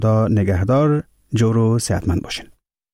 خدا نگهدار. جور و صحتمند باشین.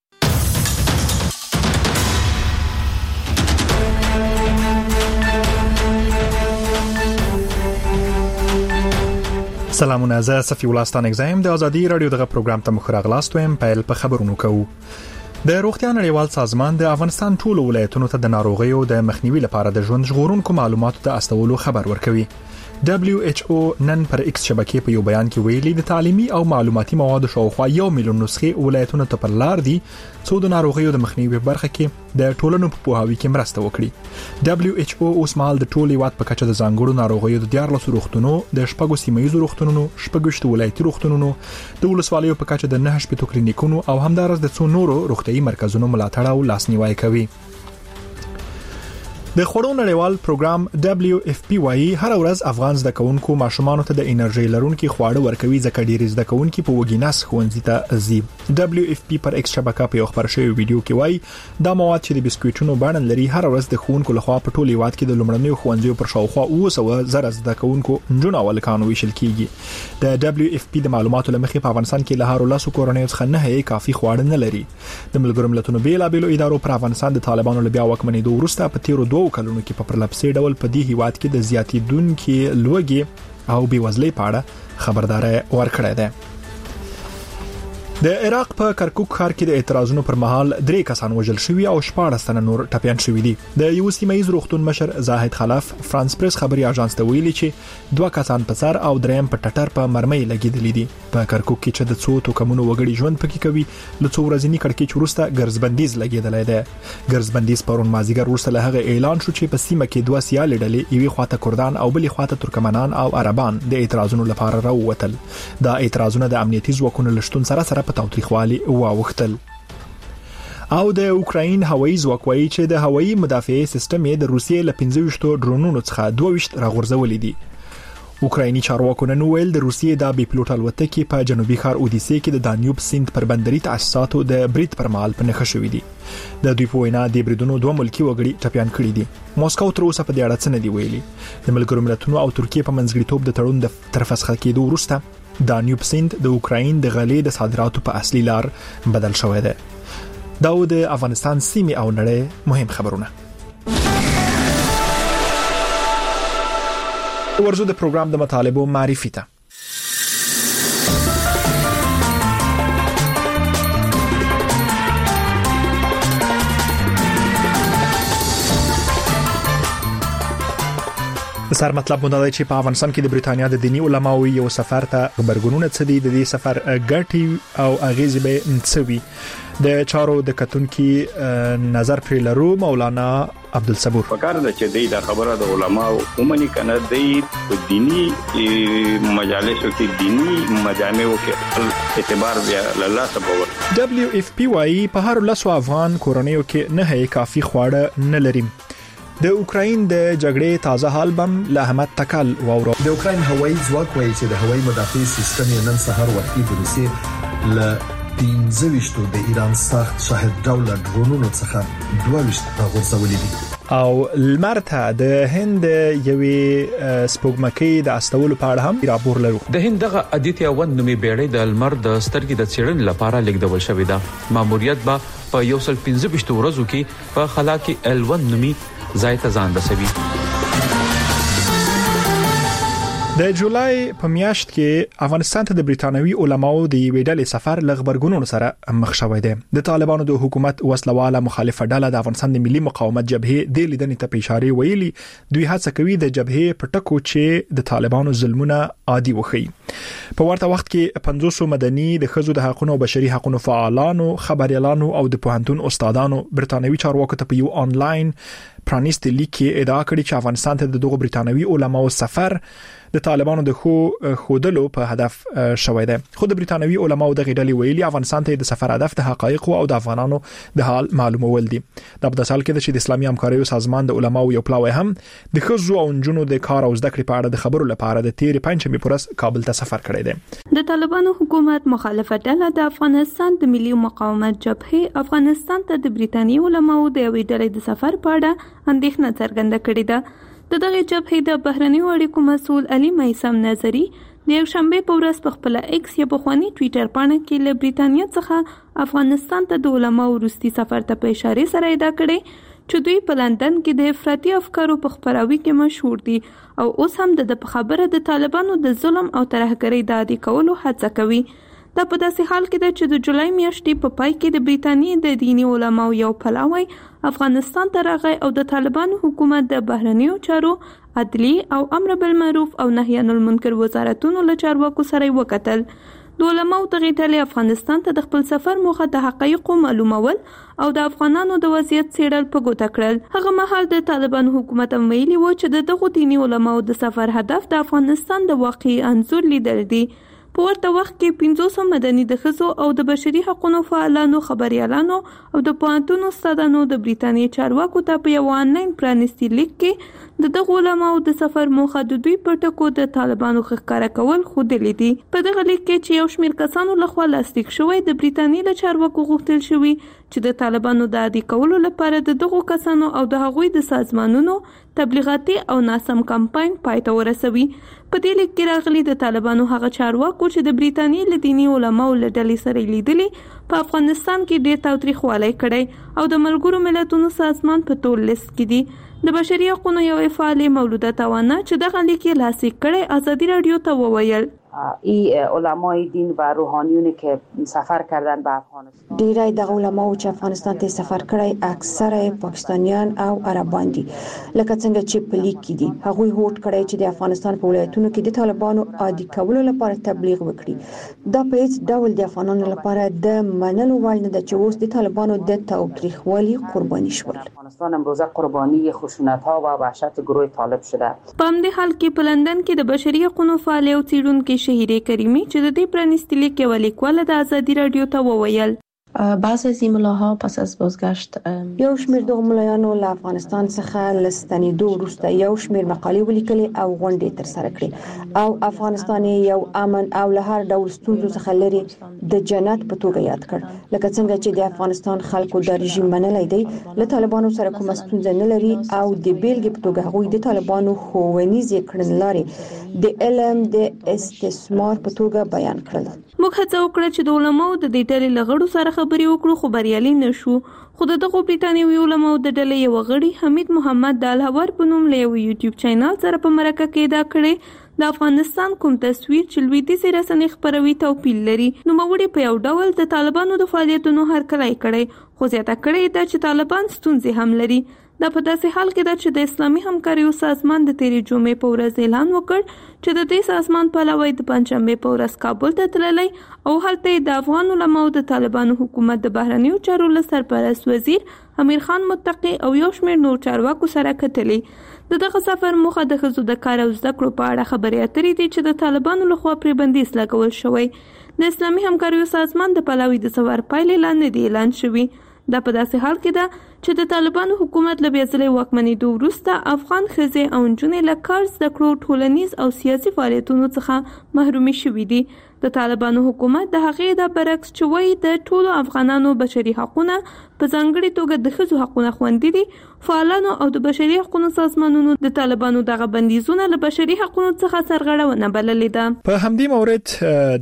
سلامونه، زه صفی الله ستانک زایم د ازادي رادیو دغه پروګرام ته مخ راغلاست ویم. پیل په خبرونو کوو. د روغتیا نړیوال سازمان د افغانستان ټولو ولایتونو ته د ناروغیو د مخنیوي لپاره د ژوند ژغورونکو معلوماتو ته استولو خبر ورکوي. WHO نن پر ایکس شبکې په یو بیان کې ویلي د تعلیمي او معلوماتي موادو شاوخوا 1 میلیون نسخې ولایتونو ته پر لار دي څو د ناروغیو د مخنیوي برخه کې د ټولنو په پوهاوي کې مرسته وکړي. WHO اوس مهال د ټولي وات په کچه د ځانګړو ناروغیو د 14 روغتونونو د 6 سیمایي روغتونونو 6 ولایتي روغتونونو د ولسوالیو په کچه د 9 کلینیکونو او همدارس د څو نورو روغتيایي مرکزونو ملاتړ او لاسنیوي کوي. د خوړو نړیوال پروګرام WFP وايي هر ورځ افغان زده کوونکو ماشومان ته د انرژي لرونکي خواړه ورکوي ځکه ډیر زده کوونکي په وګیناس ښوونځي ته ځي. WFP پر ایکس شبکه په یو خبر شوی ویډیو کې وايي دا مواد چې د بسکویټونو بڼه لري هر ورځ د ښوونکو لخوا په ټولي واد کې د لومړنیو ښوونځیو پر شاوخوا 200 زده کوونکو نجونو او هلکانو ویشل کیږي. د WFP د معلوماتو لمخې په افغانستان کې له هر لاسو کورنیو څخه نه کافي خواړه نه لري. د ملګرو ملتونو بیلابېلو ادارو پر افغانستان د طالبانو له بیا واکمنېدو وروسته په تیرو 2 کلونو کې په پرلپسې ډول په دې هیواد کې د زیاتیدونکو لوږې او بیوزلۍ په اړه خبرداري ورکړې ده. د عراق په کرکوک ښار کې د اعتراضونو پر مهال 3 کسان وژل شوي او 14 تنه نور ټپيان شوي دي. د یو سیمایي روغتون مشر زاهد خلف فرانس پریس خبري اژانس ته ویلي چې 2 کسان په سر او 3 په ټټر په مرمۍ لګیدلې دي. په کرکوک کې چې د څو توکمونو وګړي ژوند پکې کوي له څو ورځې کړکېچ وروسته ګرځبندیز لګیدلې ده. ګرځبندیز پرون مازیګر وروسته له هغه اعلان شو چې په سیمه کې 2 سیالې ډلې یوې خواته کردان او بلې خواته ترکمنان او عربان د اعتراضونو لپاره راووتل. دا اعتراضونه د امنیتي ځواکونو لشتون سره په تاوتریخوالي واوښتل. او د اوکراین هوایي ځواک وایي چې د هوایي مدافعي سیستم د روسیې له 15 ډرونونو څخه 22 راغورځولې دي. اوکرایني چارواکو نن ویل د روسیې د بي پلوټ الوتکې په جنوبي ښار اودیسې کې د دانیوب سیند پر بندري تاسیساتو د برید پر مهال په نښه شوې دي. د دوی په وینا د بریدونو 2 ملکی وګړي ټپيان کړي دي. موسکو تر اوسه په دې اړه څه نه دی ویلي. د ملګرو ملتونو او ترکیه په منځګړیتوب د تړون د ترفسخ کېدو وروسته دانیوب سیند د اوکراین د غلې د صادراتو په اصلي لار بدل شوی دی. دا د افغانستان سیمې او نړۍ مهم خبرونه. ورزو د پروګرام د مطالبو معرفي ته. د سر مطلب مونږ دی چې په افغانستان کې د بریټانیا د دینی علماو یو سفر ته خبرګونونه څه دي، د دې سفر ګټي او اغیزې به نڅوي. د چارو د کتونکي نظر پر لرو مولانا عبدالصبور. فکر ده چې د خبره د علماو عمومي کنه د دینی مجالسو کې دینی مجامعو کې اعتبار بیا الله سبحانه. WFP وايي په هر لاسو افغان کورنیو کې نه کافي خواړه نه لري. د اوکراین د جګړې تازه حال بم له احمد تکل واورو. د اوکراین هوایي ځواک وایي چې د هوایي مدافعي سیستم نن سهار وختي د روسیې له 15 د ایران سخت شاهد ډول ډرونونو څخه 22 راغورځولې دي. او لمرته د هند یوې سپوږمکۍ د استولو په اړه هم راپور لرو. د هند دغه ادیتیا ون نومي بیړۍ د لمر د سترګې د څېړنې لپاره لیږدول شوې ده. ماموریت به په 115 ورځو کې په خلا کې L1 نومي ځای ته ځان رسوي. د جولای په میاشت کې افغانستان ته د بریټانوي علماو د یوې ډلې سفر لغبرګونونو سره مخ شوی دی. د طالبانو د حکومت وسلواله مخالفه ډله د افغانستان د ملي مقاومت جبهې د لیدنې ته اشاره ویلي دوی هڅه کوي د جبهې په ټکو چې د طالبانو ظلمونه عادي وخی. په ورته وخت کې 500 مدني د خزو د حقوقو او بشري حقوقو فعالانو، خبريالانو او د پوهنتون استادانو برټانوي چارواکو ته په یو آنلاین پرانیست لیک کې ادعا کړې چې افغانستان ته د دغه برټانوي علماو سفر د طالبانو د خودلو په هدف شوی دی. خو د برټانوي علماو د غډلې ویلي افغانستان ته د سفر هدف د حقایق او د افغانانو د حال معلومول دي. دا په داسال کې چې د اسلامي همکاریو سازمان د علماو یو پلاوی هم د خزو او انجونو د کار او زده کړې په اړه د خبرو لپاره د تیر پنځمې پورس کابل ته سفر کړی دی. د طالبانو حکومت مخالفه ډله د افغانستان د ملي مقاومت جبهې افغانستان ته د برټانیي علماو د یوې ډلې د سفر په اړه اندېښنه څرګنده کړې ده. د دغه جبهې د بهرنیو اړیکو مسؤل علي میثم نظری د یکشنبه په ورځ په خپل ایکس یا پخوانی ټوئیټر باندې کې له بریټانیا څخه افغانستان ته د علماو وروستي سفر ته په اشاره سره ادعا کړې چې دوی په لندن کې د افراطي افکارو په خپراوي کې مشهور دي او اوس هم د خبره د طالبانو د ظلم او ترهګرۍ د عادي کولو هڅه کوي. دا په داسې حال کې ده چې د جولای میاشتې په پای کې د بریټانیا د دینی علماو یو پلاوی افغانستان ته راغی او د طالبانو حکومت د بهرنیو چارو، عدلی او امر بالمعروف او نهی عن المنکر وزارتونو له چارواکو سره وکتل. د علماو دغه ډلې افغانستان ته د خپل سفر موخه د حقایقو معلومول او د افغانانو د وضعیت څېړل په ګوته کړل. هغه مهال د طالبانو حکومت ویلي و چې دغه دینی علماو د سفر هدف د افغانستان د واقعي انځور لیدل دي. په ورته وخت کې 500 مدني د ښځو او د بشري حقوقو فعالانو، خبريالانو او د پوهنتون استادانو د بریټانیا چارواکو ته په یو آنلاین پرانیستي لیک کې د علماو د سفر موخه د دوی په ټکو د طالبانو ښکارا کول ښودلې دي. په دغه لیک کې چې یو شمېر کسانو لخوا لاسلیک شوی د بریټانیا له چارواکو غوښتل شوی چې د طالبانو د عادي کولو لپاره د دغو کسانو او د هغوی د سازمانونو تبلیغاتي او ناسم کمپاین پای ته ورسوي. په دې لیک کې راغلي د طالبانو هغه چارواکو چې د بریټانیا له دینی علماو له ډلې سره لیدلي په افغانستان کې ډېر تاوتریخوالی کړی او د ملګرو ملتونو سازمان په تور لیست کې دي. د بشري حقوقو یو فعال مولوده توانا چې دغه لیک یې لاسلیک کړی ازادي رادیو ته وویل علمای دین و روحانیونی که سفر کردن به افغانستان، ډیری د علماو چې افغانستان ته سفر کړی اکثره پاکستانیان او عربان دي. لکه څنګه چې په لیک کې دي هغوی هوډ کړی چې د افغانستان په ولایتونو کې د طالبانو عادي کولو لپاره تبلیغ وکړي. دا په هیڅ ډول د افغانانو لپاره د منلو وړ نه ده چې اوس د طالبانو د تاوتریخوالي قرباني شول. افغانستان امروزه قربانی خشونت‌ها و وحشت گروه طالب شده. په همدې حال کې په لندن کې د بشري حقوقو فعال او څېړونکي شهیره کریمی چې د دې پرانیستي لیک یو لیکوال د ازادي رادیو ته وویل بعضی از این ملاها پس از بازگشت یو شمېر د ملایانو له افغانستان څخه لستنیدو وروسته یو شمېر مقالې ولیکلې او غونډې ترسره کړې او افغانستان یو امن او له هر ډول ستونزو څخه لري د جنت په توګه یاد کړ. لکه څنګه چې د افغانستان خلکو د رژیم منلای دی له طالبانو سره کومه ستونزه نه لري او د بیلګې په توګه هغوی د طالبانو ښوونیزې کړنلارې د علم د استثمار په توګه بیان کړل. موږ هڅه وکړه چې د علماو د دې ډلې له غړو سره خبرې وکړو خو بریالي نشو. خو دغه بریټانیوي علماو د ډلې یو غړي حمید محمد د الهور په نوم له یو یوټیوب چینل سره په مرکه کې ادعا کړې د افغانستان کوم تصویر چې لویدیځي رسنۍ خپروي توپیر لري. نوموړي په یو ډول د طالبانو د فعالیتونو هرکلی کړی خو زیاته کړې ده چې طالبان ستونزې هم لري. دا په داسې حال کې ده چې د اسلامي همکاریو سازمان د تیرې جمعې په ورځ اعلان وکړ چې د دې سازمان پلاوی د پنځشنبې په ورځ کابل ته تللی او هلته د افغان علماو د طالبانو حکومت د بهرنیو چارو له سرپرست وزیر امیر خان متقی او یو شمېر نور چارواکو سره کتلي. دغه سفر موخه د ښځو د کار او زده کړو په اړه خبرې اترې دي چې د طالبانو لخوا پرې بندیز لګول شوی. د اسلامي همکاریو سازمان د پلاوی د سفر پایلې لا نه دي اعلان شوي. دا په داسې حال کې ده چې د طالبانو حکومت له بېځلې واکمنېدو وروسته افغان ښځې او نجونې له کار، زده کړو، ټولنیز او سیاسي فعالیتونو څخه محرومې شوي دي. د طالبانو حکومت د هغې د برعکس چې وایي د ټولو افغانانو بشري حقونه په ځانګړې توګه د ښځو حقونه خوندي دي. فعالانو او د بشري حقوقو سازمانونو د طالبانو دغه بندیزونه له بشري حقوقو څخه سرغړونه بللې ده. په همدې مورد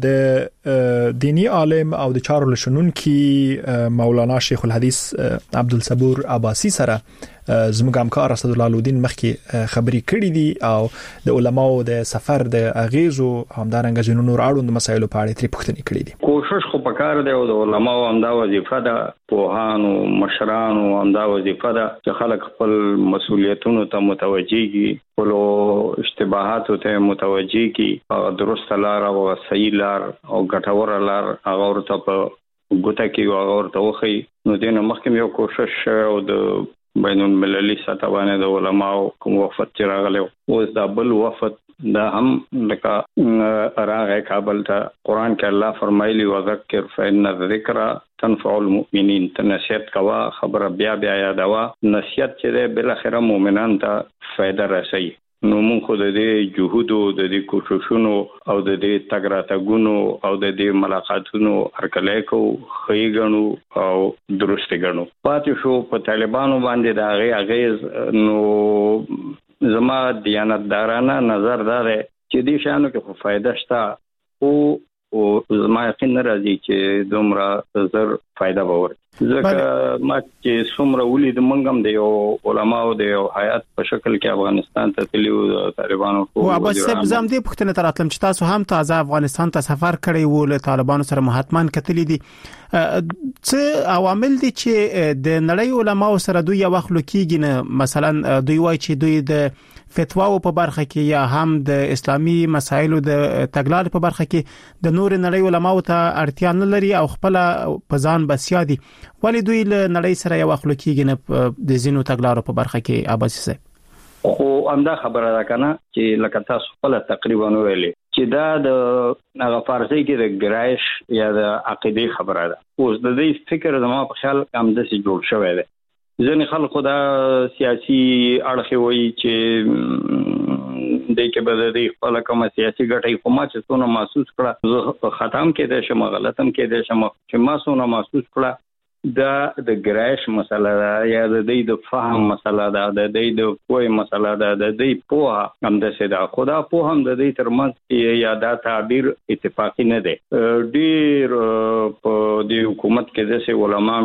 د دینی عالم او د چارو لشنونکي مولانا شیخ الحدیث عبدالصبور عباسی سره زموږ همکار اسد الله لودین مخکې خبري کړې دي او د علماو د سفر د اغیزو همدارنګه ځینو نور اړوند مسایلو په اړه ترې پوښتنې کړې دي. کوشش خو پکار دی او د علماو همدا وظیفه ده، پوهانو مشرانو همدا وظیفه ده چې خلک خپل مسؤلیتونو ته متوجهي خپل اشتباهاتو ته متوجهي کی او درست لار او صحیح لار او ګټور لار هغه ورته په ګوته کې هغه ورته وخی. نو دینه مخکې یو کوشش او د بین المللي سطح باندې د علماو کوم وفد چې راغلی اوس دا بل وفد دا هم لکه راغی کابل ته. قرآن کې الله فرمایلی وذکر فإن الذکر تنفع المؤمنین، ته نصیحت کوا، خبره بیا بیا یادوا. نصیحت چې ده بل اخره مؤمنان ته فائدہ رسوي. نو موږ خو د دې جهودو د دې کوششونو او د دې تګ راتګونو او د دې ملاقاتونو هرکلی کوو، ښې ګڼو او درست ګڼو. پاتې شو په طالبانو باندې د هغې اغیز. نو زما دیانتدارانه نظر دا دی چې دې شانو کې خو فائدہ شته او زما یقین نه راځي چې دومره زر فائدہ باور ځکه ما چې څومره ولید منګم دی او علماو دی او حیات په شکل کې افغانستان ته تللی طالبانو او اباس صاحب زم دې پښتنه تراتلم چې تاسو هم تازه افغانستان ته سفر کړی وو له طالبانو سره مهاتمان کتلی دي څه عوامل دي چې د نړۍ علماو سره دوی یو وخت لکېږي نه مثلا دوی وایي چې دوی د فتواو په برخه کې یا هم د اسلامي مسایلو د تګلارې په برخه کې د نور نړۍ علماو ته اړتیا نه لري او خپل په ځان بسیا دي ولی دوی له نړۍ سره یو وخت لکېږي نه د زینو تګلارو په برخه کې اباسي صاحب خو همدا خبره ده کنه چې لکه تاسو خپل تقریبا ویلي چې دا د هغه فارسی کې د ګرایش یا د عقیده خبره ده اوس د دې فکر زما په خیال هم د سي جوړ شوی دی ځینې خلکو دا سیاسي اړخ وي چې د کې به د خپل کوم سیاسي ګټې کومه چې څونه محسوس کړه ختم کې د شمه غلطم کې د شمه چې ما څونه محسوس کړه دا د ګرایش مسله ده یا د دې د فهم مسله ده د دې د پوهه مسله ده د دې پوهه هم د سدا خدا په هم د دې ترمنځ یا دا تعبیر اتفاقی نه ده ډیر په د حکومت کې د سه علماء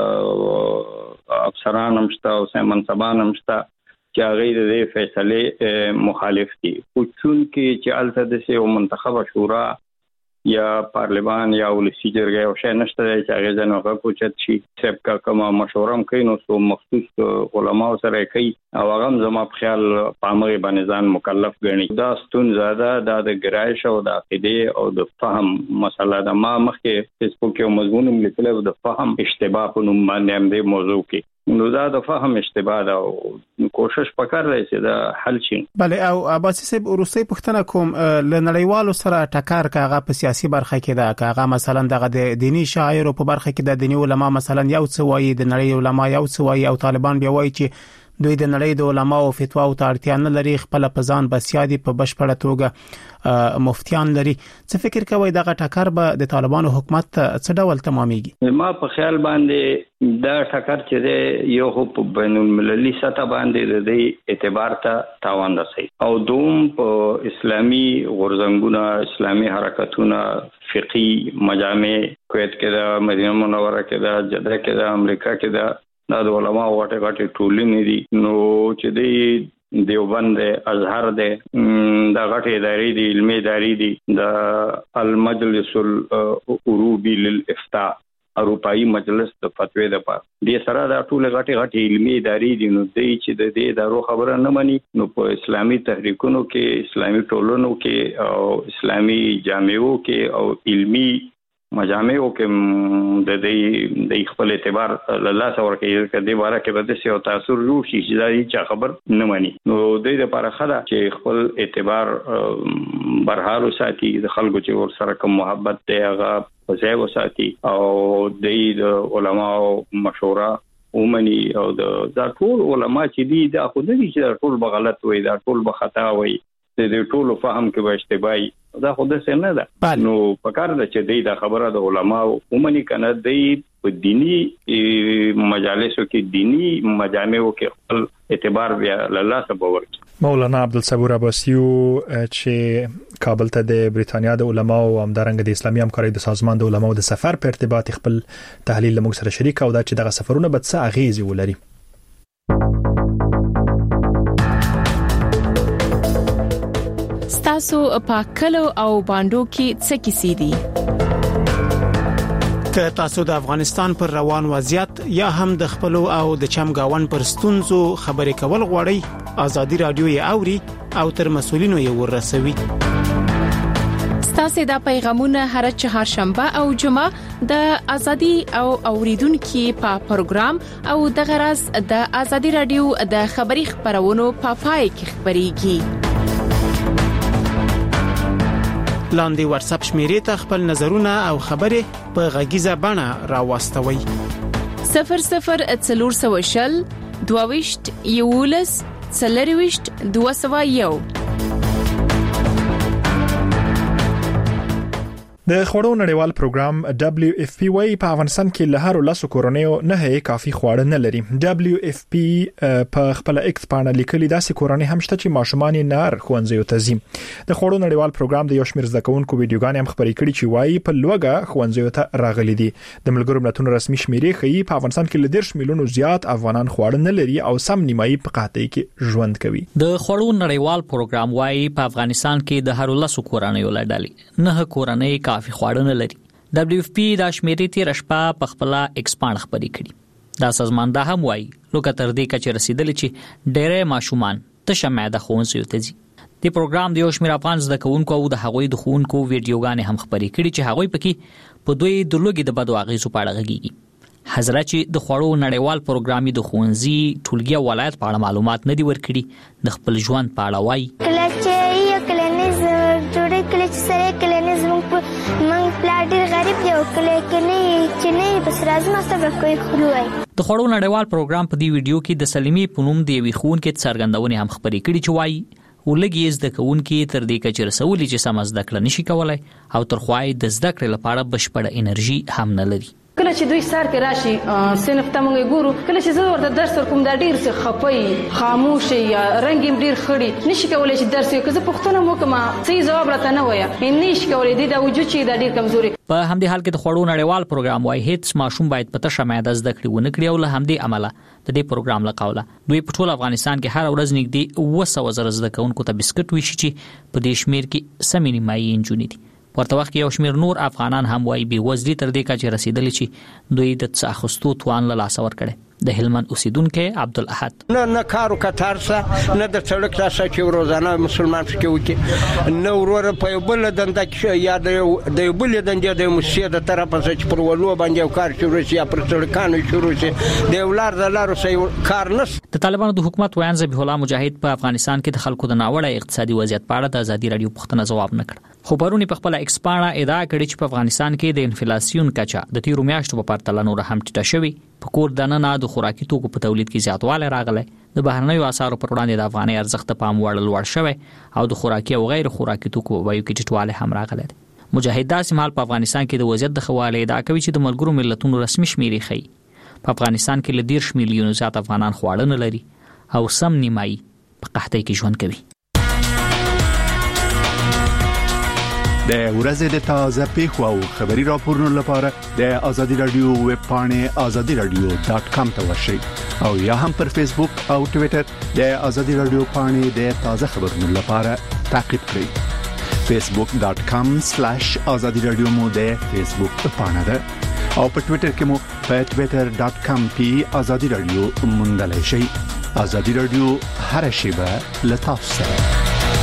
مشته افسران هم شته او منصبان هم شته چې هغه د فیصله مخالف دي او چون کې چې الته د سه منتخب شورا یا پارلمان یا ولسی جرګه او شای نشته چې هغه ځنه کوچت شي چې کومه مشوره کوي نو سو مخصوص علماء سره کوي او هغه زما په خیال پامغه باندې ځان مکلف ګڼي دا ستون زیاده د ګرایش او د عقیده او د فهم مسله ده ما مخکې فیسبوک یو مضمون لیکل د فهم اشتباه په نوم باندې هم د موضوع کې نو دا د فهم اشتباه ده او کوشش وکړای چې دا حل شي بله او اباسي صاحب روسي پښتنه کوم ل نړیوالو سره ټکر کاغه په سیاسي برخه کې دا کاغه مثلا د دینی شاعر په برخه کې د دینی علما مثلا یو څه وایي د نړۍ علما یو څه وایي او طالبان بیا وایي چې دوی د نړۍ د علما او فتوا او اړتیا نه لري خپل پزان بسیادي په بشپړه توګه مفتیان لري څه فکر کوي دغه ټکر به د طالبانو حکومت څه ډول تمامېږي ما په خیال باندې دا ټکر چې یو په بین المللي سطح باندې د اعتبار ته تاوان رسي او دوم په اسلامي غورځنګونه اسلامي حرکتونه فقهي مجامع کویت کې د مدینه منوره کې د جده کې د امریکا کې د د علماء غټه ټولنې دي نو چې دی دیوبند ازهر دی د غټه ادارې دي علمي ادارې دي د المجلس الاوروبي للافتاء اروپאי مجلس د فتوی د پاره د سره د ټول غټه علمي ادارې دي نو دی چې د دې دارو خبره نه مني نو په اسلامي تحریکونو کې اسلامي ټولنو کې او اسلامي جامعو کې او علمي مجامعو کې د دې خپل اعتبار الله سره کې د باره کې بده سي او تاثیر جوړ شي چې دا خبر نه مانی نو د دې لپاره خلا چې خپل اعتبار برحال ساتي د خلکو چې ور سره کوم محبت دی هغه ځای وساتي او د علماء مشوره ومني او دا ټول علماء چې دي دا خو نه دي چې ټول بغلط وي دا ټول بخطا وي د ټول فهم کې به اشتباهي دا خو د څه نه ده نو پکار ده چې د خبره د علماء ومني کنه د په دینی مجالسو کې دینی مجامعو کې خپل اعتبار بیا الله سبا ورکړي مولانا عبدالصبور عباسیو چې کابل ته د بریتانیا د علماء او همدارنګ د اسلامي همکارۍ د سازمان د علماء د سفر په ارتباط خپل تحلیل لمغ سره شریک او دا چې دغه سفرونه به څه اغیز ولري تاسو په کلو او باندو کې څه کیسې دي که تاسو د افغانستان پر روان وضعیت یا هم د خپل او د چمګاون پر ستونزو خبرې کول غواړئ ازادي رادیو یې اوري او تر مسولینو یې ورسوي تاسو د پیغامونه هر چهارشنبه او جمعه د ازادي او اوریدونکو په پروګرام او د غرض د ازادي رادیو د خبري خبرونو په پای کې خبريږي لاندې واتس اپ شمیرې ته خپل نظرونه او خبرې په غږیزه بڼه راوستوي 0040 22 یولس 40 201 د خوړو نړیوال پروګرام WFP وايي په افغانستان کې له هر لاسو کورونیو نه کافي خواړه نه لري. WFP په خپل ایکس باندې لیکلي داسې کورونی هم شته چې ماشومان نار خوندزیو ته ځي. د خوړو نړیوال پروګرام د یو شمېر زده کوونکو ویډیوګانې هم خبرې کړي چې وايي په لوګه خوندزیو ته راغلي دي. د ملګرو ملتونو رسمي شمیرې ښيي په افغانستان کې ل 10 میلیونو زیات افغانان خواړه نه لري او سم نیمایي په قحطۍ کې ژوند کوي. د خوړو نړیوال پروګرام وايي په افغانستان کې د هر لاسو کورنیو لړډالي نه کورنۍ کافي خواړه نه لري. WFP د شمیرې تیر شپه په خپل ایکسپاند خبرې کړي. دا سازمان دا هم وايي لکه تر دې کچې رسیدلی چې ډېر ماشومان تشه معده خوندزیو ته ځي. د پروګرام د یو شمېر افغان زده کوونکو او د هغوی د ښوونکو ویډیوګانې هم خبرې کړي چې هغوی پکې په دوی د لوګي د بدو اغېزو په اړه غږیږي. حضرت چې د خوړو نړیوال پروګرام د ښوونځي ټولګي ولایت په اړه معلومات نه دي ورکړي. د خپل ژوند په اړه وایي کله چې یو کلینیز جوړې کله چې سره کلینیز موږ پلاټ غریب دی او کله چې نه بس راځم تاسو کوی خلوي. د خوړو نړیوال پروګرام په دې ویډیو کې د سلیمي پونوم دی وی ښوونکي څرګندونې هم خبرې کړي چې وایي ولګي زده کوونکي تر دې کچې رسولي چې سم زده کړه نشي کولای او تر خوای د زده کړې لپاره بشپړه انرژي هم نه لري. کله چې دوی سر کې راشي صنف ته موږ ګورو کله چې زه ورته درس ورکوم دا ډیر څه خپي خاموش یا رنګ ډیر خړی نشي کولای چې درس یې کزه پښتنه مو کما صحیح جواب راته نه وایي نشي کولای دا وجود چې دا ډیر کمزوري. په همدې حال کې د خوړو نړیوال پروګرام وايي هیڅ ماشوم باید په تشه معده زده کړې ونه کړي او له همدې عمله د دې پروګرام له قوله دوی په ټول افغانستان کې هر ورځ نږدې 200 زره زده کوونکو ته بسکټ ویشي چې په دې شمیر کې سمې نیمایي انجونې دي. ورته وخت کې یو شمېر نور افغانان هم وايي بې وزلي تر دې کچې رسیدلی چې دوی د څه اخیستو توان له لاسه ورکړي. د هلمند اوسیدونکو عبدالاحد نه کارو کتار سره نه د سړک تاسو چې روزانه مسلمان شکو کې نو ورور په بل دنده کې یا د بل دنده د مسجد د طرف څخه پر ولو باندې کار شروع شي پر سړکانو شروع شي د ولار د لارو سې کار نس. د طالبانو د حکومت ویان ذبیح الله مجاهد په افغانستان کې د خلکو د ناوړه اقتصادي وضعیت په اړه د ازادي رادیو پوښتنه جواب نه کړ. خو پرونی په خپل ایکسپاند ادعا کړې چې په افغانستان کې د انفلیسیون کچا د تیرو میاشتو په پرتله نور هم ټیټه شوې. په کور دننه د خوراکي توکو په تولید کې زیاتوالی راغلی. د بهرنیو اسعارو پر وړاندې د افغاني ارزښت په پام وړ لوړ شوی او د خوراکي او غیر خوراکي توکو په بیو کې ټیټوالی هم راغلی. مجاهد داسې مال په افغانستان کې د وضعیت د خواله ادعا کوي چې د ملګرو ملتونو رسمي شمیرې ښيي په افغانستان کې له 10 میلیونو زیات افغانان خواړه نه لري او سم نیمایي په قحطۍ کې ژوند کوي. د ورځې د تازه پیښو او خبري راپورونو لپاره د ازادي رادیو ویب پاڼې azadiradio.com ته ورشئ او یا هم پر فیسبوک او ټوئیټر د ازادي رادیو پاڼې د تازه خبرونو لپاره تعقیب کړئ. facebook.com/azadiradio مو د فیسبوک پاڼه ده او په ټوئیټر کې مو په twitter.com/azadiradio موندلای شئ. ازادي رادیو هر شیبه لتاسو سره.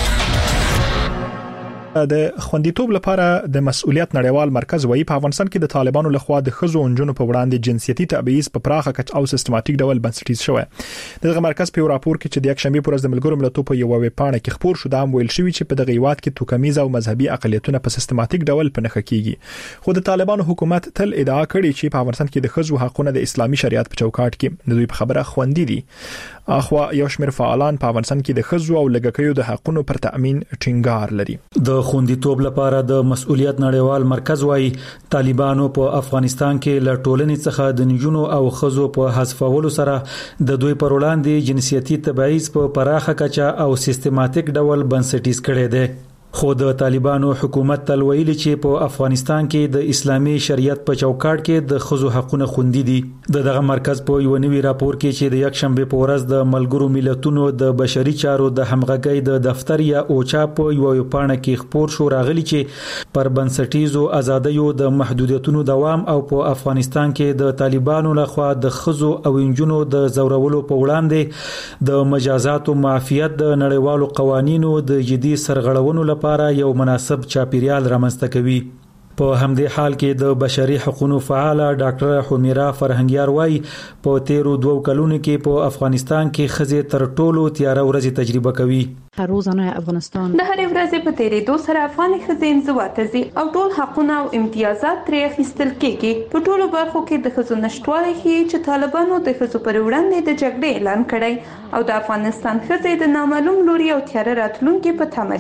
د خوندیتوب لپاره د مسؤلیت نړیوال مرکز وايي په افغانستان کې د طالبانو لخوا د خزو او نجونو په وړاندې جنسيتي تبعیض په پراخه کچ او سیستماتیک ډول بنسټیز شوی. دغه مرکز په راپور کې چې د یک شنبه پر ورځ د ملګرو ملتونو په یو ویب پاڼه کې خبر شو دا هم ویل شوی چې په دغه هیواد کې توکمیز او مذهبي اقلیتونه په سیستماتیک ډول په نښه کیږي. خو د طالبانو حکومت تل ادعا کړې چې په افغانستان کې د خزو حقوقونه د اسلامي شریعت په چوکاټ کې د دوی په خبره خوندي دي. اخوا یو شمېر فعالان په افغانستان کې د خزو او لږکیو د حقوقو پر تأمین ټینګار لري. د خوندیتوب لپاره د مسؤلیت نړیوال مرکز وايي طالبانو په افغانستان کې له ټولنې څخه د نجونو او خزو په حذفولو سره د دوی پر وړاندې جنسيتي تبعیض په پراخه کچه او سیستماتیک ډول بنسټیز کړي دي. خو د طالبانو حکومت تل ویلي چې په افغانستان کې د اسلامي شریعت په چوکاټ کې د خزو حقوقونه خوندي دي. دغه مرکز په یو نوي راپور کې چې د یک شنبه په ورځ د ملګرو ملتونو د بشري چارو د همغږۍ د دفتر یا اوچا په یو پاڼه کې خبر شو راغلی چې پر بنسټیزو ازادیو د محدودیتونو دوام او په افغانستان کې د طالبانو لخوا د خزو او انجونو د زورولو په وړاندې د مجازاتو معافیت د نړیوالو قوانینو د جدي سرغړونو لپاره یو مناسب چاپیریال رامنځته کوي. په همدې حال کې د بشري حقوقو فعاله ډاکټر حمیرا فرهنګیار وايي په تیرو 2 کلونو کې په افغانستان کې خزې تر ټولو تیاره ورځې تجربه کوي. روزانه افغانستان د هر ورځې په تیرېدو سره افغان ښځې انزوا ته ځي او ټول حقوقونه او امتیازات ترې اخیستل کېږي. په ټولو برخو کې د ښځو نشټوالی ښيي چې طالبانو د ښځو پر وړاندې د جګړې اعلان کړی او د افغانستان ښځې د نامعلوم لوري او تیاره راتلونکي په تمه دي.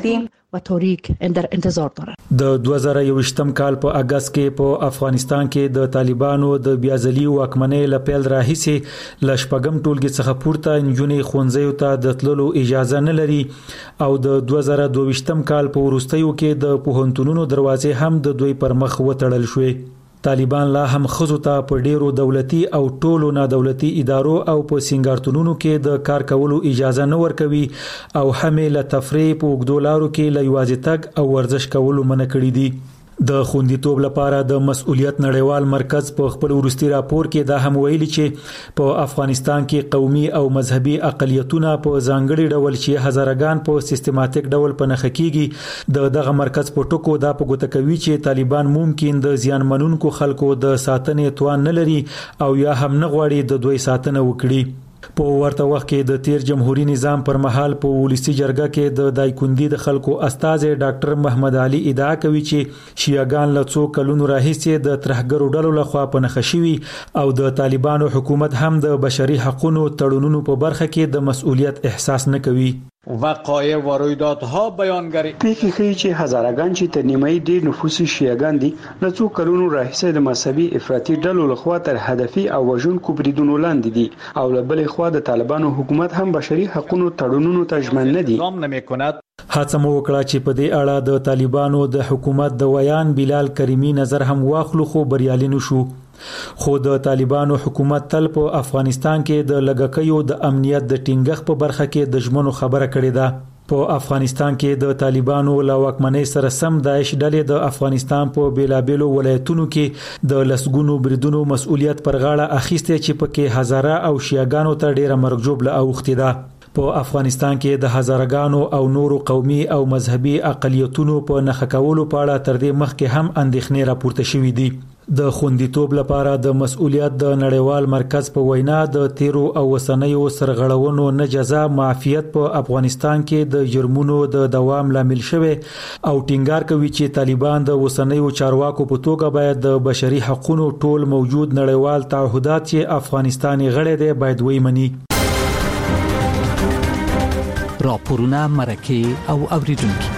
و تاریک در انتظار دارند. د 2021م کال په اگست کې په افغانستان کې د طالبانو د بیازلي واکمنۍ لپیل راهیسي لشپګم ټولګي څخه پورته نجونې خونځیو ته د تللو اجازه نه لري او د 2022م کال په وروستیو کې د پوهنتونونو دروازې هم د دوی پر مخ وتړل شوې. طالبان لا هم خزو ته په ډیرو دولتي او ټولو نادولتي ادارو او په سنگارتونونو کې د کار کولو اجازه نه ورکوي او همې له تفریح په وګدولارو کې لایوازي تګ او ورزش کولو منع کړی دي. د خوندیتوب لپاره د مسؤلیت نړیوال مرکز په خپل ورستي راپور کې دا هم ویلي چې په افغانستان کې قومي او مذهبي اقلیتونه په ځانګړي ډول چې هزارګان په سیستماتیک ډول په نخښه کیږي. دغه مرکز په ټکو دا په ګوته کوي چې طالبان ممکن د زیانمنونکو خلکو د ساتنې توان نه لري او یا هم نه غواړي د دوی ساتنه وکړي. په ورته وخت کې د تیر جمهوریت نظام پر مهال په ولسی جرګه کې د دایکندي د خلکو استاد ډاکټر محمد علي ادعا کوي چې شیعاګان له څو کلونو راهیسې د ترهګرو ډلو لخوا په نخښوي او د طالبانو حکومت هم د بشري حقوقو تړونونو په برخه کې د مسؤلیت احساس نه کوي. وقایع و رویدادها بیانگری پیکی خیلی چې هزارگان چې تر نیمه ډیر نفوس شیعاګان دي له څو کلونو راهیسې د مذهبي افراطي ډلو لخوا تر هدفي او وژونکو بریدونو لاندې دي او له بلې خوا د طالبانو حکومت هم بشري حقوقو تړونونو ته ژمن نه دي. هڅه مو وکړه چې په دې اړه د طالبانو د حکومت د ویان بلال کریمی نظر هم واخلو خو بریالي نشو. خو د طالبانو حکومت تل په افغانستان کې د لګکیو د امنیت د ټینګښت په برخه کې د ژمنو خبره کړې ده. په افغانستان کې د طالبانو له واکمنۍ سره سم داعش ډلې د افغانستان په بیلابېلو ولایتونو کې د لسګونو بریدونو مسؤلیت پر غاړه اخیسته چې پکې هزاره او شیعاګانو ته ډیره مرګ جوړه اوختي ده. په افغانستان کې د هزارګانو او نورو قومي او مذهبي اقلیتونو په نخښه کولو په اړه تر دې مخکې هم اندېښنې راپورته شوې دي. د خوندیتوب لپاره د مسؤلیت د نړیوال مرکز په وینا د تیرو او وسنیو سرغړونو نه جزا معافیت په افغانستان کې د جرمونو د دوام لامل شوه او ټینګار کوي چې طالبان د وسنیو چارواکو په توګه باید د بشري حقوقو ټول موجود نړیوال تعهدات چې افغانستان غړی دی باید ومني. راپورونه مرکه او اوریدونکو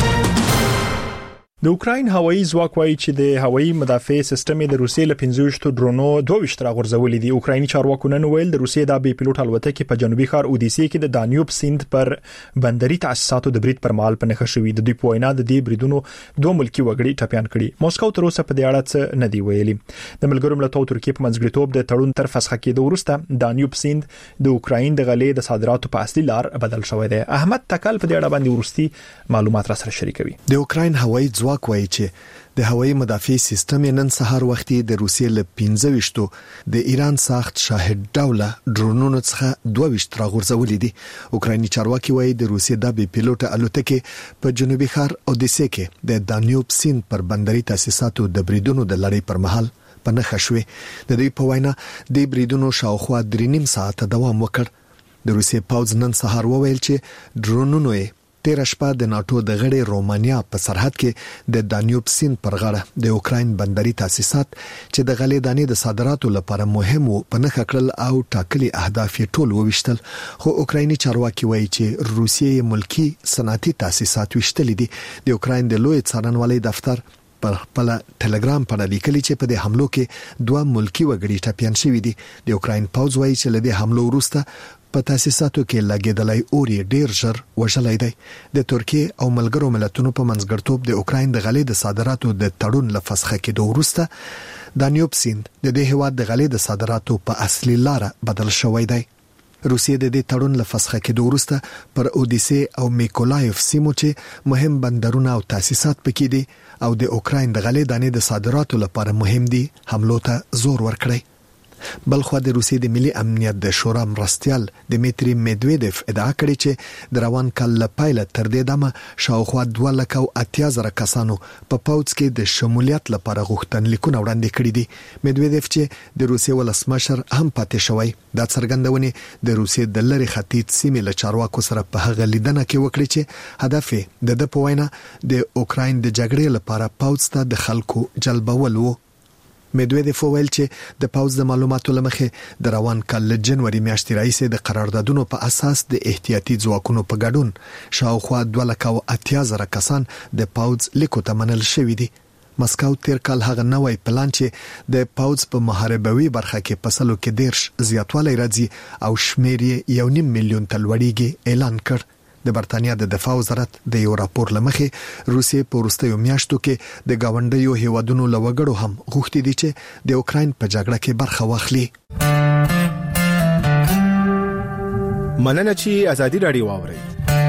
د اوکراین هوایي ځواک وایي چې د هوایي مدافع سیستم د روسیې له 15 ډرونو 22 راغورځولې دي. اوکرایني چارواکو نن ویل د روسیې د بي پيلوټ الوتکې په جنوبي ښار اودیسې کې د دانیوب سیند پر بندري تاسیساتو د برید پر مهال په نښه شوې. د دوی په وینا د دې بریدونو دوه ملکی وګړي ټپيان کړي. موسکو تر اوسه په دې اړه څه نه دی ویلي. د ملګرو ملتونو ترکیه په منځګړیتوب د تړون تر فسخه کېدو وروسته دانیوب سیند د اوکراین د غلې د صادراتو په اصلي لار بدل شوی دی. احمد تکل په دې اړه باندې ورستي معلومات را سره شریکوي. د اوکراین هوایي ځواک وایي چې د هوایي مدافع سیستم نن سهار وختي د روسیې له 15 د ایران ساخت شاهد ډوله ډرونونو څخه 22 راغورځولې دي. اوکرایني چارواکي وایي د روسیې د بي پيلوټ الوتکې په جنوبي ښار اودیسې کې د دانیوب سیند پر بندري تاسیساتو د بریدونو د لړۍ پر مهال په نښه شوې. د دوی په وینا د بریدونو شاوخوا 3.5 ساعته دوام وکړ. د روسیې پوځ نن سهار وویل چې ډرونونو تیر شپه د ناتو د غړي رومانیا په سرحد کې د دانیوب سیند پر غاړه د اوکراین بندري تاسیسات چې د غلې دانې د صادراتو لپاره مهم وو په نښه کړل او ټاکلي اهداف ټول وویشتل. خو اوکرایني چارواکي وایي چې روسیې ملکی صنعتي تاسیسات وشتل دي. د اوکراین د لوی څارنوالۍ دفتر پر خپل ټلګرام باندې لیکلي چې په دې حملو کې دوه ملکی وګړي ټپيان شوي دي. د اوکراین پوځ وایي چې له دې حملو وروسته په تاسیساتو کې لګیدلای اوري ډیر ژر وژلای دی. د ترکیه او ملګرو ملتونو په منځګړیتوب د اوکراین د غلې د صادراتو د تړون لفسخه کېدو وروسته دانیوب سیند د دې هیواد د غلې د صادراتو په اصلي لار بدل شوی دی. روسیې د دې تړون لفسخه کېدو وروسته پر اودیسې او میکولایف سیمو چې مهم بندرونه او تاسیسات پکې دي او د اوکراین د غلې دانې د صادراتو لپاره مهم دي حملو ته زور ورکړي. بلخو د روسیې د ملي امنیت د شورا مرستيال دمیتری میدویدف ادعا کړې چې د روان کال لپاره تر دې دمه شاوخوا 280,000 کسانو په پوځ کې د شمولیت لپاره غوښتنلیکونه وړاندې کړي دي. میدویدف چې د روسیې ولسمشر هم پاتې شوی دا څرګندونه د روسیې د لری ختیځ سیمې له چارواکو سره په هغه لیدنه کې وکړي چې هدف د پوینه د اوکراین د جګړې لپاره پوځ ته د خلکو جلبول وو. ميدويدف ویل چې د پوز د معلوماتو لمخې د روان کال له جنوري میاشتې راهیسې د قراردادونو په اساس د احتیاطي ځواکونو په ګډون شاوخوا 2,80,000 کسان د پوز لیکو ته منل شوی دي. مسکو تیر کال هغه نوې پلان چې د پوز په محاربوي برخه کې پسلو کې دیرش زیاتوالی راځي او شمیر یې 1.5 میلیون تلوړیږي اعلان کړ. د برتانیا د دفاع وزارت د یو راپور لمخې روسیې په وروستیو میاشتو کې د گاونډیو هیوادونو لوګړو هم غوښتي دي چې د اوکراین په جګړه کې برخه واخلي. مننه چې ازادي رادیو واوري.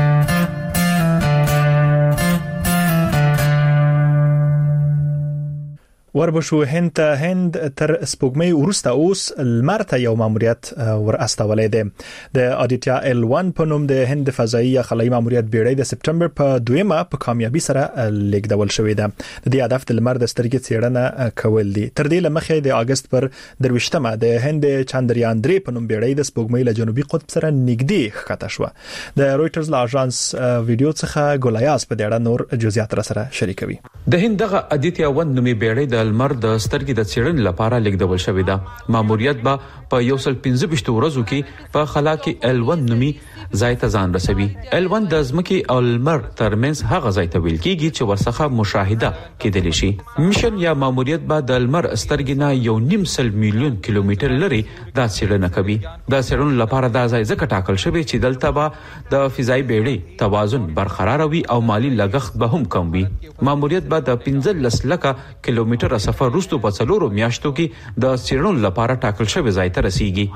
وربشو هند تر سپوږمۍ ورسته اوس لمرته یو ماموریت ور استولې ده. د آدیتیا L1 په نوم د هند فضایي خلایي ماموریت بیړۍ د سپټمبر په 2مه په کامیابی سره لیکدول شوې ده. د دې هدف د لمر د سترګې څېړنه کول دي. تر دې لمخې د اگست پر 23مه د هند چاندریان 3 په نوم بیړۍ د سپوږمۍ له جنوبي قطب سره نږدې ښکته شو. د رويټرز لا اژانس ویډیو څخه ګولایاس په دې اړه نور جزئیات را سره شریکوي. د هند دغه آدیتیا 1 نومي بیړۍ د لمر د سترګې د څېړنې لپاره لیکدول شوې ده. ماموریت به په 115 ورځو کې په خلا کې L1 نومي ځای ته ځان رسوي. L1 د ځمکې او لمر ترمنځ هغه ځای ته ویل کېږي چې ورڅخه مشاهده کېدلی شي. میشن یا ماموریت به د لمر سترګې نه 1.5 میلیون کیلومتر لري دا څېړنه کوي. دا څېړنې لپاره دا ځای ځکه ټاکل شوی چې دلته به د فضایي بیړۍ توازن برقرار وي او مالی لګښت به هم کم وي. ماموریت به د 15 لک کیلومتر سفر وروسته په څلورو میاشتو کې د څېړنو لپاره ټاکل شوی ځای ته رسیږي.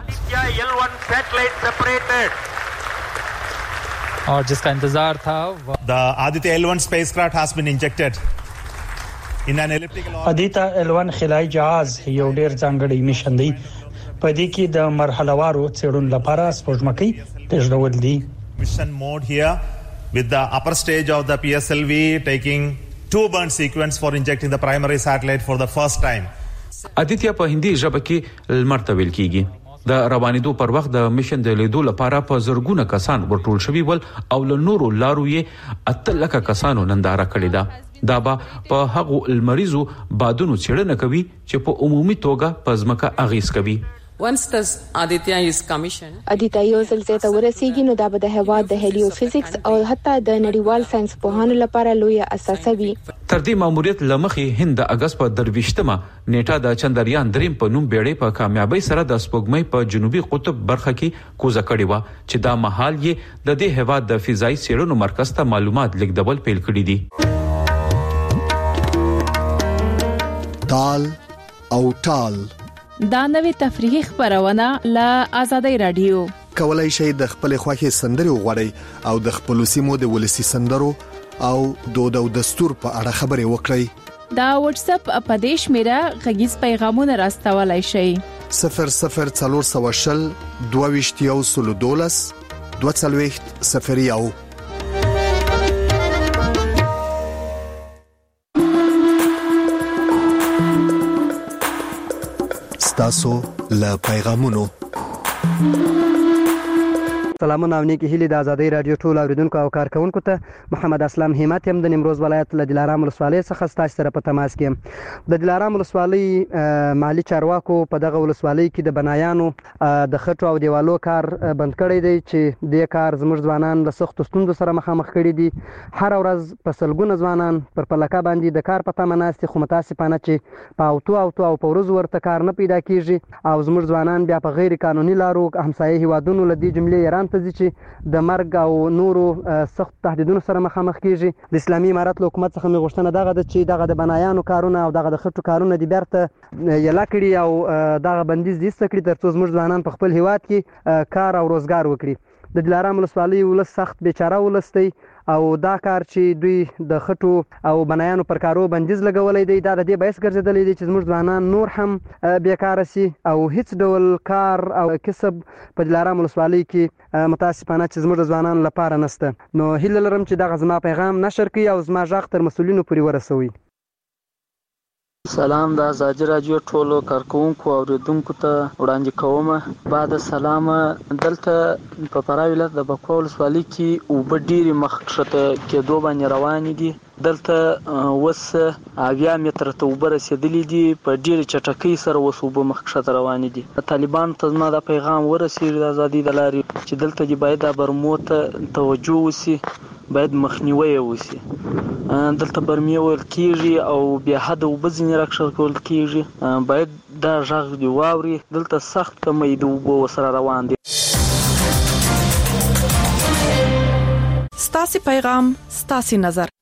और जिसका इंतजार था The Aditya L1 spacecraft has been injected in an elliptical orbit. Aditya L1 خلایي جهاز یو ډیر ځانګړی میشن دی. په دې کې د مرحلهوارو څېړنو لپاره سپوږمکۍ تجربه دي. Mission mode here with the upper stage of the PSLV taking two burn sequence for injecting the primary satellite for the first time. آدیتیا په هندي ژبه کې لمر ته ویل کیږي. د روانېدو پر وخت د میشن د لیدو لپاره په زرګونه کسان ورټول شوي ول او له نورو لارو یې 8 لک کسانو ننداره کړې ده. دا به په هغو المریزو بادونو څېړنه کوي چې په عمومي توګه په ځمکه اغیز کوي. Once the Aditya is commissioned, Aditya یو ځل ته ورسیږي نو دا به د هوا د هلیوفیزیکس او حتی د نړیوال ساينس پوهانو لپاره لوی اساسه وي. تر دې ماموریت لمخې هند د اگست په 23مه نیټه د چندریان 3 په نوم بیړۍ په کامیابی سره د سپوږمۍ په جنوبي قطب برخه کې کوزه کړې و چې دا مهال یې د دې هوا د فضایي څېړنو مرکز ته معلومات لیکدول پیل کړي دي. تال او ټال دا نوې تفریحي خبرونه له آزادۍ رادیو. کولای شئ د خپل خوښي سندري وغوړئ او د خپل سیمو د ولسی سندرو او دود او دستور په اړه خبري وکړئ. دا واتس اپ اپدیش میرا غږیز پیغامونه راستولای شئ. 0040 22 22 تاسو له پیغامونو سلامونه او نیکی هیله د آزادۍ رادیو ټول اوریدونکو او کارکونکو ته محمد اسلام همت هم د نیمروز ولایت له دلارام ولسوالۍ څخه ستاسو سره په تماس کې. د دلارام ولسوالۍ مالی چارواکو په دغه ولسوالۍ کې د بنایانو د خټو او دیوالو کار بند کړی دی چې د کار زموږ ځوانان له سختو ستونزو سره مخامخ کړي دي. هر ورځ په سلګونه ځوانان پر پلکه باندې د کار په تمه ناست خو متاسفانه چې په اوتو او په ورځ ورته کار نه پیدا کیږي او زموږ ځوانان بیا په غیر قانوني لارو همسایه هیوادونو له دې جملې ایران ته ځي چې د مرګ او نورو سخت تهدیدونو سره مخامخ کیږي. د اسلامي امارت له حکومت څخه مې غوښتنه دغه ده چې دغه د بنایانو کارونه او دغه د خټو کارونه د بیرته یلا کړي او دغه بندیز دې کړي ترڅو زموږ ځوانان په خپل هیواد کې کار او روزګار وکړي. د دلارام ولسوالۍ ولس سخت بیچاره ولس دی او دا کار چې دوی د خټو او بنایانو پر کارو بندیز لګولې دی دا د دې باعث ګرځېدلی دی چې زموږ ځوانان نور هم بیکاره سي او هیڅ ډول کار او کسب په دلارام ولسوالۍ کې متاسفانه چې زموږ ځوانان لپاره نشته. نو هیله لرم چې دغه زما پیغام نشر کړي او زما غږ تر مسؤلینو پورې ورسوي. سلام د آزادۍ رادیو ټولو کارکونکو او اوریدونکو ته وړاندې کوم. بعد سلام دلته په فراه ولایت د بکوا ولسوالۍ کې اوبه ډېرې مخکښته کېدو باندې روانې دي دلته وس 20 متر ته وبر رسیدلې دي په ډېر چټکۍ سره وس وب مخکښه روان دي. طالبان ته ما دا پیغام ورسېږي د ازادي د لارې چې دلته دی باید د برمو ته توجه وسی، باید مخنیوي وسی. دلته برمي ول کیږي او بیا حد وبزنی راکشل کول کیږي، باید دا ژغ دی واوري. دلته سخت کمې د وبو سره روان دي. ستاسو پیغام ستاسو نظر.